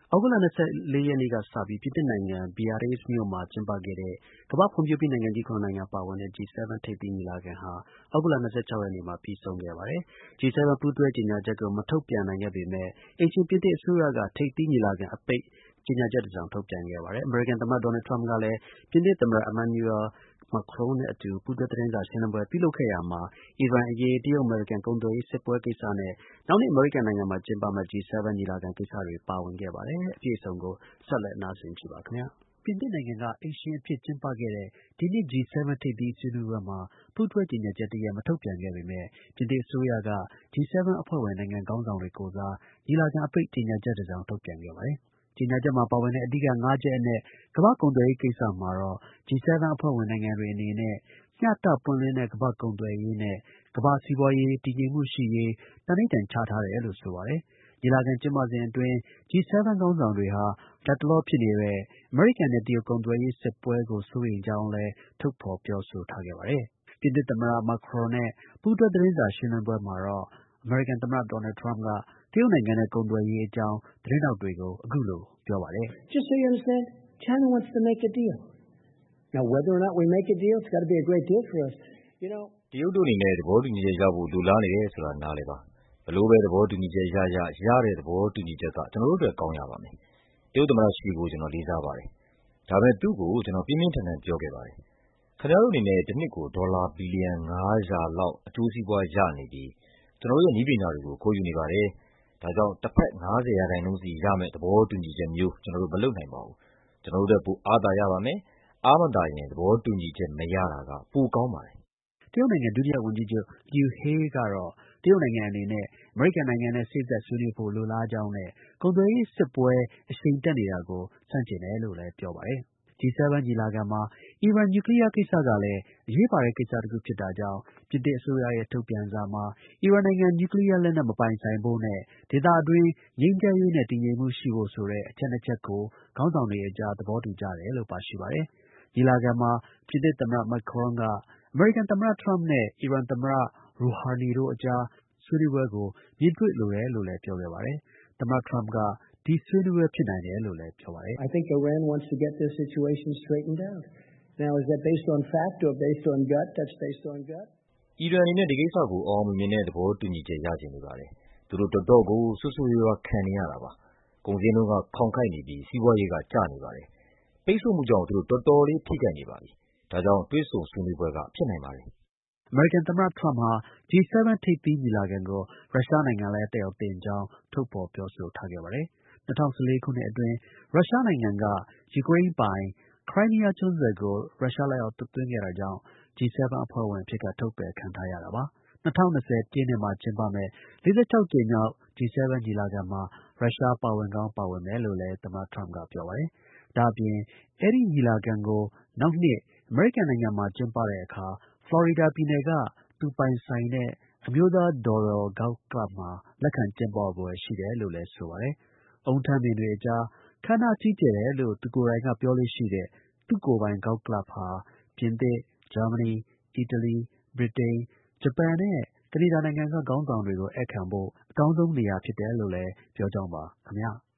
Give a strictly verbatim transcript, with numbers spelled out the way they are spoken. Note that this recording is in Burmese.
ဩဂုတ်လ ၂၄ ရက်နေ့ကစပြီး ပြင်သစ်နိုင်ငံ Biarritz မြို့မှာ ကျင်းပခဲ့တဲ့ ကမ္ဘာ့ဖွံ့ဖြိုးပြီးနိုင်ငံကြီး ၇ နိုင်ငံပါဝင်တဲ့ G 7 ထိပ်သီးညီလာခံဟာ သြဂုတ်လ ၂၆ ရက်နေ့မှာ ပြီးဆုံးခဲ့ပါတယ်။ G 7 ပူးတွဲကြေညာချက်ကို မထုတ်ပြန်နိုင်ခဲ့ပေမဲ့ အိမ်ရှင် ပြင်သစ်အစိုးရက ထိပ်သီးညီလာခံအပိတ် ကြေညာချက်တစ်စောင် ထုတ်ပြန်ခဲ့ပါတယ်။ အမေရိကန်သမ္မတ ဒေါ်နယ်ထရမ့်ကလည်း ပြင်သစ်သမ္မတ Emmanuel Macron နဲ့အတူ ပူးတွဲ သတင်းစာရှင်းလင်းပွဲ ပြုလုပ်ခဲ့ရာမှာ အီရန်အရေး၊ တရုတ်-အမေရိကန် ကုန်သွယ်ရေးစစ်ပွဲကိစ္စနဲ့ နောက်နှစ် အမေရိကန်နိုင်ငံမှာ ကျင်းပမယ့် G 7 ညီလာခံကိစ္စတွေ ပါဝင်ခဲ့ပါတယ်။ အပြည့်အစုံကို ဆက်လက် နားဆင်ကြည့်ပါခင်ဗျာ။ ပြင်သစ်နိုင်ငံက အိမ်ရှင်အဖြစ် ကျင်းပခဲ့တဲ့ ဒီနှစ် G 7 ထိပ်သီးဆွေးနွေးပွဲမှာ ပူးတွဲကြေညာချက်တစ်ရပ် မထုတ်ပြန်ခဲ့ပေမဲ့ ပြင်သစ်အစိုးရက G 7 အဖွဲ့ဝင်နိုင်ငံခေါင်းဆောင်တွေကိုယ်စား ညီလာခံအပိတ် ကြေညာချက်တစ်စောင် ထုတ်ပြန်ခဲ့ပါတယ်။ ကြေညာချက်မှာ ပါဝင်တဲ့ အဓိက ၅ ချက်အနက် ကမ္ဘာ့ကုန်သွယ်ရေးကိစ္စမှာတော့ G 7 အဖွဲ့ဝင်နိုင်ငံတွေအနေနဲ့ မျှတ ပွင့်လင်းတဲ့ ကမ္ဘာ့ကုန်သွယ်ရေးနဲ့ ကမ္ဘာ့စီးပွားရေး တည်ငြိမ်မှုရှိရေး သန္နိဌာန် ချထားတယ်လို့ ဆိုပါတယ်။ ညီလာခံ ကျင်းပစဉ်အတွင်း G 7 ခေါင်းဆောင်တွေဟာ လတ်တလောဖြစ်နေတဲ့ အမေရိကန်နဲ့ တရုတ် ကုန်သွယ်ရေးစစ်ပွဲကို စိုးရိမ်ကြောင်းလည်း ထုတ်ဖော် ပြောဆိုထားခဲ့ပါတယ်။ ပြင်သစ်သမ္မတ Macron နဲ့ ပူးတွဲ သတင်းစာရှင်းလင်းပွဲမှာတော့ အမေရိကန်သမ္မတ ဒေါ်နယ်ထရမ့်က တရုတ်နိုင်ငံနဲ့ ကုန်သွယ်ရေးအကြောင်း သတင်းထောက်တွေကို အခုလို ပြောပါတယ်။ “China wants to make a deal. Now, whether or not we make a deal, it's got to be a great deal for us. You know...” တရုတ်တို့အနေနဲ့ သဘောတူညီချက်ရဖို့ လိုလားနေတယ်ဆိုတာ နားလည်ပါ။ ဘယ်လိုပဲ သဘောတူညီချက်ရရ ရတဲ့ သဘောတူညီချက်က ကျွန်တော်တို့အတွက် ကောင်းရပါမယ်။ တရုတ်သမ္မတ ရှီကို ကျွန်တော် လေးစားပါတယ်။ ဒါပေမဲ့ သူ့ကို ကျွန်တော် ပြင်းပြင်းထန်ထန် ပြောခဲ့ပါတယ်။ ခင်ဗျားတို့အနေနဲ့ တစ်နှစ်ကို ဒေါ်လာ ဘီလီယံ ၅၀၀ လောက် အကျိုးစီးပွားရနေပြီး ကျွန်တော်တို့ရဲ့ နည်းပညာတွေကို ခိုးယူနေပါတယ်။ ဒါကြောင့် တစ်ဖက် ၅၀ ရာခိုင်နှုန်းစီ ရမယ့် သဘောတူညီချက်မျိုး ကျွန်တော်တို့ မလုပ်နိုင်ပါဘူး။ ကျွန်တော်တို့ထက် ပို အားသာရပါမယ်။ အားမသာရင် သဘောတူညီချက် မရတာက ပိုကောင်းပါတယ်။ ” တရုတ်နိုင်ငံ ဒုတိယ ဝန်ကြီးချုပ် Liu He ကတော့ တရုတ်နိုင်ငံအနေနဲ့ အမေရိကန်နိုင်ငံနဲ့ စေ့စပ်ဆွေးနွေးဖို့ လိုလားကြောင်းနဲ့ ကုန်သွယ်ရေးစစ်ပွဲ အရှိန်တက်နေတာကို ဆန့်ကျင်တယ်လို့လည်း ပြောပါတယ်။ G 7 ညီလာခံမှာ အီရန် နျူကလီးယားကိစ္စကလည်း အရေးပါတဲ့ ကိစ္စတစ်ခုဖြစ်တာကြောင့် ပြင်သစ်အစိုးရရဲ့ ထုတ်ပြန်စာမှာ အီရန်နိုင်ငံ နျူကလီးယားလက်နက် မပိုင်ဆိုင်ဖို့နဲ့ ဒေသတွင်း ငြိမ်းချမ်းရေးနဲ့ တည်ငြိမ်မှုရှိဖို့ဆိုတဲ့ အချက် နှစ်ချက်ကို ခေါင်းဆောင်တွေအကြား သဘောတူကြတယ်လို့ ပါရှိပါတယ်။ ညီလာခံမှာ ပြင်သစ်သမ္မတ Macron က အမေရိကန်သမ္မတ ထရမ့်နဲ့ အီရန်သမ္မတ Rouhani တို့အကြား ဆွေးနွေးပွဲကို မြင်တွေ့လိုတယ်လို့လည်း ပြောခဲ့ပါတယ်။ သမ္မတ ထရမ့်က ဒီ ဆွေးနွေးပွဲ ဖြစ်နိုင်တယ်လို့လည်း ပြောပါတယ်။ “ကျွန်တော်ထင်ပါတယ် Now, is that based on fact or based on gut? That's based on gut.” အီရန်အနေနဲ့ ဒီကိစ္စကို အောင်အောင်မြင်မြင်နဲ့ သဘောတူညီချက် ရချင်နေပါတယ်။ သူတို့ တော်တော့်ကို ဆိုးဆိုးရွားရွား ခံနေရတာပါ။ ကုန်ဈေးနှုန်းက ခေါင်ခိုက်နေပြီး စီးပွားရေးက ကျနေပါတယ်။ ပိတ်ဆို့မှုကြောင့် သူတို့ တော်တော်လေး ထိခိုက်နေပါပြီ။ ဒါကြောင့် တွေ့ဆုံဆွေးနွေးပွဲက ဖြစ်နိုင်ပါတယ်။ ” အမေရိကန်သမ္မတ ထရမ့်ဟာ G 7 ထိပ်သီးညီလာခံကို ရုရှားနိုင်ငံလည်း တက်ရောက်သင့်ကြောင်း ထုတ်ဖော် ပြောဆိုထားခဲ့ပါတယ်။ ၂၀၁၄ ခုနှစ်အတွင်း ရုရှားနိုင်ငံက ယူကရိန်းပိုင် Crimea ကျွန်းဆွယ်ကို ရုရှားလက်အောက် သွတ်သွင်းခဲ့တာကြောင့် G 7 အဖွဲ့ဝင်အဖြစ်က ထုတ်ပယ်ခံထားရတာပါ။ ၂၀၂၀ ပြည့်နှစ်မှာ ကျင်းပမယ့် ၄၆ ကြိမ်မြောက် G 7 ညီလာခံမှာ ရုရှား ပါဝင်ကောင်း ပါဝင်မယ်လို့လည်း သမ္မတ ထရမ့်က ပြောပါတယ်။ ဒါ့အပြင် အဲဒီ ညီလာခံကို နောက်နှစ် အမေရိကန်နိုင်ငံမှာ ကျင်းပတဲ့အခါ ဖလော်ရီဒါပြည်နယ်က သူပိုင်ဆိုင်တဲ့ အမျိုးသား Doral Golf Club မှာ လက်ခံကျင်းပဖွယ်ရှိတယ်လို့လည်း ဆိုပါတယ်။ ဦးထန်းပင်တွေအကြား ခမ်းနား ကြီးကျယ်တယ်လို့ သူကိုယ်တိုင်က ပြောလေ့ရှိတဲ့ သူ့ကိုယ်ပိုင် ဂေါက်ကလပ်ဟာ ပြင်သစ်၊ ဂျာမနီ၊ အီတလီ၊ ဗြိတိန်၊ ဂျပန်နဲ့ ကနေဒါနိုင်ငံက ခေါင်းဆောင်တွေကို ဧည့်ခံဖို့ အကောင်းဆုံးနေရာဖြစ်တယ်လို့လည်း ပြောကြောင်းပါ ခင်ဗျား။